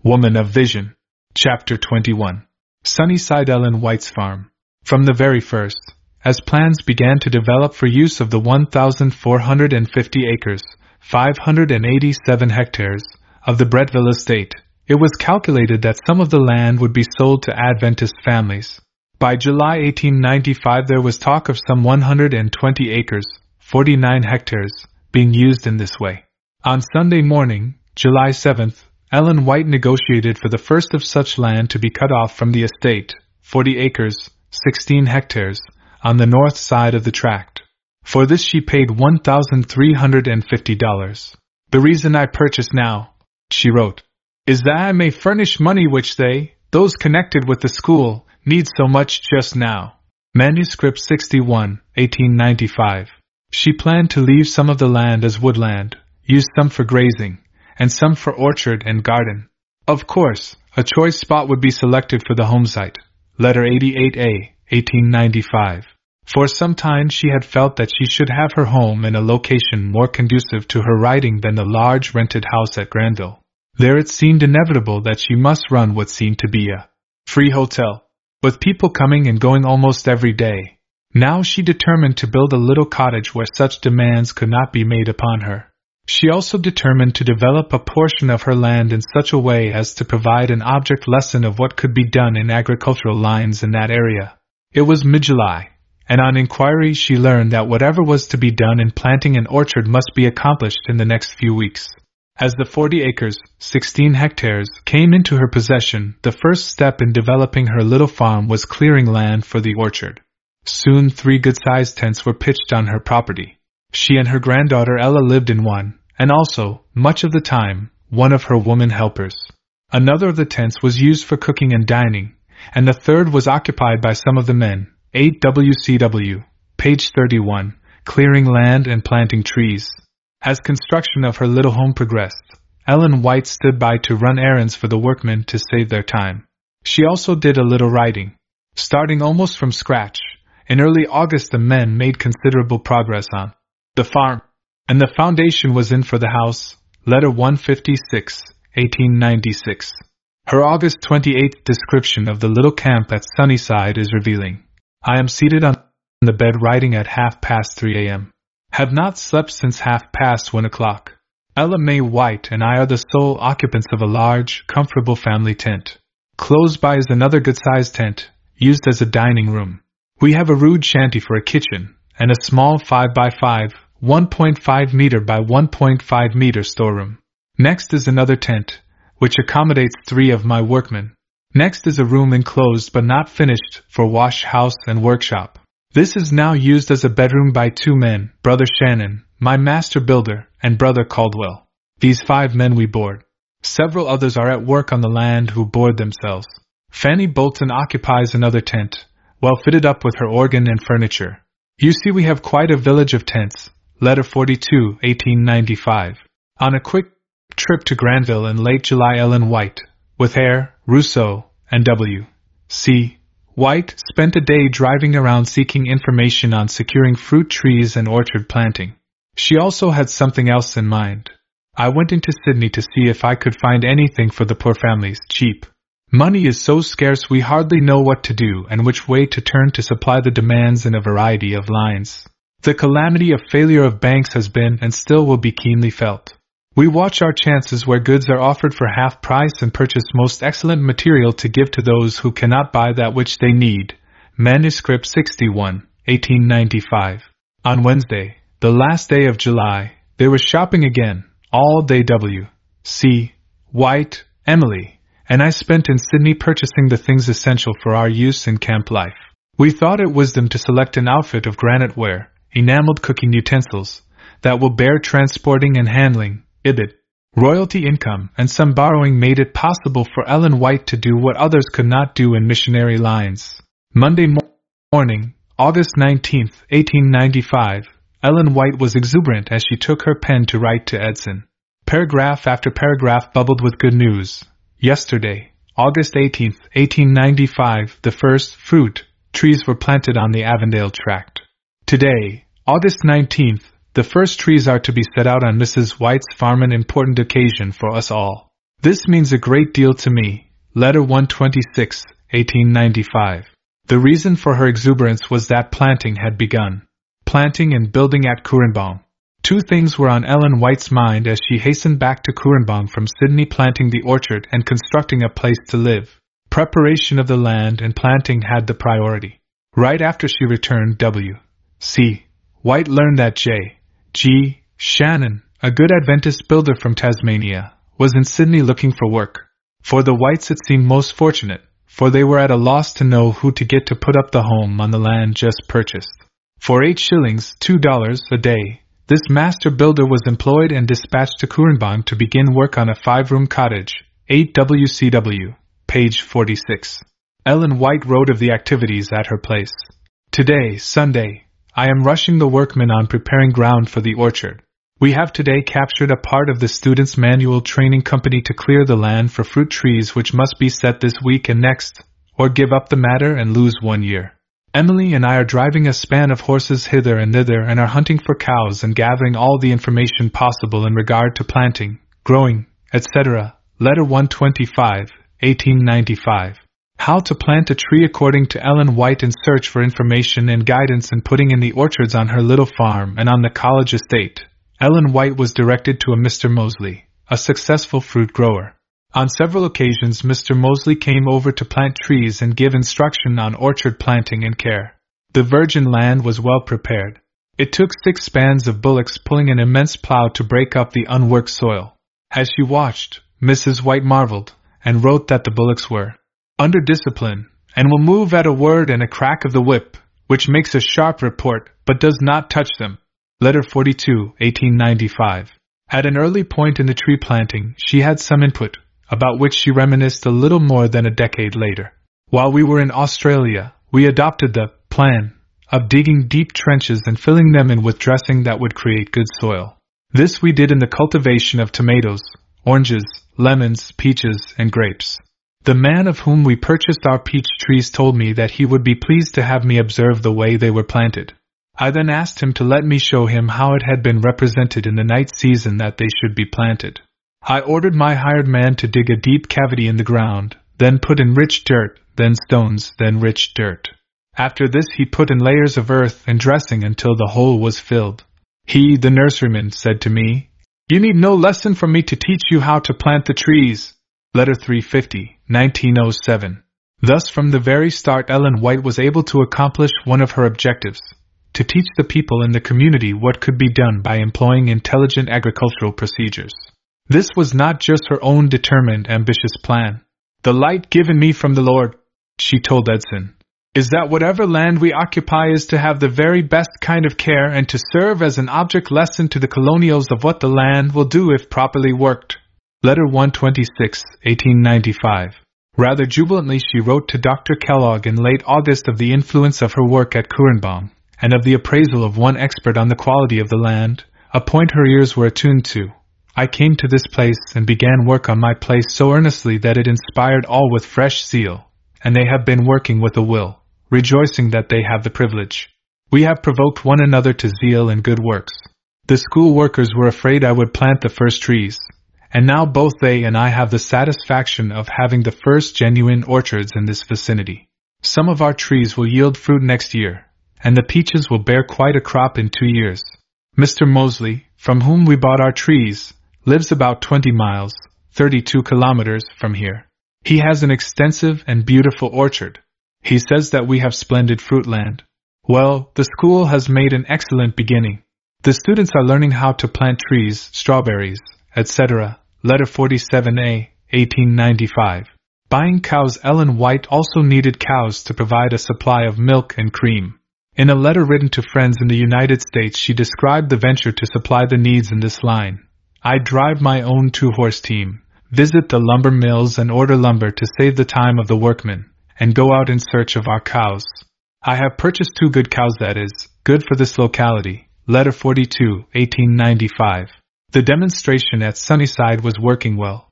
Woman of Vision. Chapter 21. Sunnyside Ellen White's Farm. From the very first, as plans began to develop for use of the 1,450 acres, 587 hectares, of the Bretteville estate, it was calculated that some of the land would be sold to Adventist families. By July 1895 there was talk of some 120 acres, 49 hectares, being used in this way. On Sunday morning, July 7th, Ellen White negotiated for the first of such land to be cut off from the estate, 40 acres, 16 hectares, on the north side of the tract. For this she paid $1,350. "The reason I purchase now," she wrote, "is that I may furnish money which they, those connected with the school, need so much just now." Manuscript 61, 1895. She planned to leave some of the land as woodland, use some for grazing, and some for orchard and garden. Of course, a choice spot would be selected for the home site. Letter 88A, 1895. For some time she had felt that she should have her home in a location more conducive to her writing than the large rented house at Granville. There it seemed inevitable that she must run what seemed to be a free hotel, with people coming and going almost every day. Now she determined to build a little cottage where such demands could not be made upon her. She also determined to develop a portion of her land in such a way as to provide an object lesson of what could be done in agricultural lines in that area. It was mid-July, and on inquiry she learned that whatever was to be done in planting an orchard must be accomplished in the next few weeks. As the 40 acres, 16 hectares, came into her possession, the first step in developing her little farm was clearing land for the orchard. Soon 3 good-sized tents were pitched on her property. She and her granddaughter Ella lived in one, and also, much of the time, one of her woman helpers. Another of the tents was used for cooking and dining, and the third was occupied by some of the men. 8 WCW, page 31, clearing land and planting trees. As construction of her little home progressed, Ellen White stood by to run errands for the workmen to save their time. She also did a little writing. Starting almost from scratch, in early August the men made considerable progress on the farm, and the foundation was in for the house. Letter 156, 1896. Her August 28th description of the little camp at Sunnyside is revealing. "I am seated on the bed writing at 3:30 a.m. Have not slept since 1:30 o'clock. Ella May White and I are the sole occupants of a large, comfortable family tent. Close by is another good-sized tent, used as a dining room. We have a rude shanty for a kitchen, and a small 5x5, 1.5 meter by 1.5 meter storeroom. Next is another tent, which accommodates 3 of my workmen. Next is a room enclosed but not finished for wash house and workshop. This is now used as a bedroom by 2 men, Brother Shannon, my master builder, and Brother Caldwell. These 5 men we board. Several others are at work on the land who board themselves. Fanny Bolton occupies another tent, well fitted up with her organ and furniture. You see we have quite a village of tents." Letter 42, 1895. On a quick trip to Granville in late July, Ellen White, with Eyre, Rousseau, and W. C. White, spent a day driving around seeking information on securing fruit trees and orchard planting. She also had something else in mind. "I went into Sydney to see if I could find anything for the poor families cheap. Money is so scarce we hardly know what to do and which way to turn to supply the demands in a variety of lines. The calamity of failure of banks has been and still will be keenly felt. We watch our chances where goods are offered for half price and purchase most excellent material to give to those who cannot buy that which they need." Manuscript 61, 1895. On Wednesday, the last day of July, they were shopping again, all day. W. C. White, Emily, and I spent in Sydney purchasing the things essential for our use in camp life. We thought it wisdom to select an outfit of granite ware, enameled cooking utensils, that will bear transporting and handling, ibid. Royalty income and some borrowing made it possible for Ellen White to do what others could not do in missionary lines. Monday morning, August 19, 1895, Ellen White was exuberant as she took her pen to write to Edson. Paragraph after paragraph bubbled with good news. Yesterday, August 18, 1895, the first fruit trees were planted on the Avondale tract. Today, August 19th, the first trees are to be set out on Mrs. White's farm, an important occasion for us all. This means a great deal to me. Letter 126, 1895. The reason for her exuberance was that planting had begun. Planting and building at Koerenbaum. Two things were on Ellen White's mind as she hastened back to Koerenbaum from Sydney: planting the orchard and constructing a place to live. Preparation of the land and planting had the priority. Right after she returned, W.C. White learned that J.G. Shannon, a good Adventist builder from Tasmania, was in Sydney looking for work. For the Whites it seemed most fortunate, for they were at a loss to know who to get to put up the home on the land just purchased. For 8 shillings, $2 a day, this master builder was employed and dispatched to Koerenbaum to begin work on a 5-room cottage, 8 WCW, page 46. Ellen White wrote of the activities at her place. Today, Sunday, I am rushing the workmen on preparing ground for the orchard. We have today captured a part of the Students' Manual Training Company to clear the land for fruit trees which must be set this week and next, or give up the matter and lose 1 year. Emily and I are driving a span of horses hither and thither and are hunting for cows and gathering all the information possible in regard to planting, growing, etc. Letter 125, 1895. How to plant a tree according to Ellen White, in search for information and guidance in putting in the orchards on her little farm and on the college estate. Ellen White was directed to a Mr. Mosley, a successful fruit grower. On several occasions Mr. Mosley came over to plant trees and give instruction on orchard planting and care. The virgin land was well prepared. It took 6 spans of bullocks pulling an immense plow to break up the unworked soil. As she watched, Mrs. White marveled, and wrote that the bullocks were under discipline, and will move at a word and a crack of the whip, which makes a sharp report, but does not touch them. Letter 42, 1895. At an early point in the tree planting, she had some input, about which she reminisced a little more than a decade later. While we were in Australia, we adopted the plan of digging deep trenches and filling them in with dressing that would create good soil. This we did in the cultivation of tomatoes, oranges, lemons, peaches, and grapes. The man of whom we purchased our peach trees told me that he would be pleased to have me observe the way they were planted. I then asked him to let me show him how it had been represented in the night season that they should be planted. I ordered my hired man to dig a deep cavity in the ground, then put in rich dirt, then stones, then rich dirt. After this he put in layers of earth and dressing until the hole was filled. He, the nurseryman, said to me, "You need no lesson from me to teach you how to plant the trees." Letter 350, 1907. Thus from the very start Ellen White was able to accomplish one of her objectives, to teach the people in the community what could be done by employing intelligent agricultural procedures. This was not just her own determined, ambitious plan. "The light given me from the Lord," she told Edson, "is that whatever land we occupy is to have the very best kind of care and to serve as an object lesson to the colonials of what the land will do if properly worked." Letter 126, 1895. Rather jubilantly she wrote to Dr. Kellogg in late August of the influence of her work at Koerenbaum, and of the appraisal of one expert on the quality of the land, a point her ears were attuned to. "I came to this place and began work on my place so earnestly that it inspired all with fresh zeal, and they have been working with a will, rejoicing that they have the privilege. We have provoked one another to zeal and good works. The school workers were afraid I would plant the first trees, and now both they and I have the satisfaction of having the first genuine orchards in this vicinity. Some of our trees will yield fruit next year, and the peaches will bear quite a crop in 2 years. Mr. Mosley, from whom we bought our trees, lives about 20 miles, 32 kilometers, from here. He has an extensive and beautiful orchard. He says that we have splendid fruit land. Well, the school has made an excellent beginning. The students are learning how to plant trees, strawberries, etc. Letter 47A, 1895. Buying cows. Ellen White also needed cows to provide a supply of milk and cream. In a letter written to friends in the United States she described the venture to supply the needs in this line. "I drive my own 2-horse team, visit the lumber mills and order lumber to save the time of the workmen, and go out in search of our cows. I have purchased 2 good cows, that is, good for this locality." Letter 42, 1895. The demonstration at Sunnyside was working well.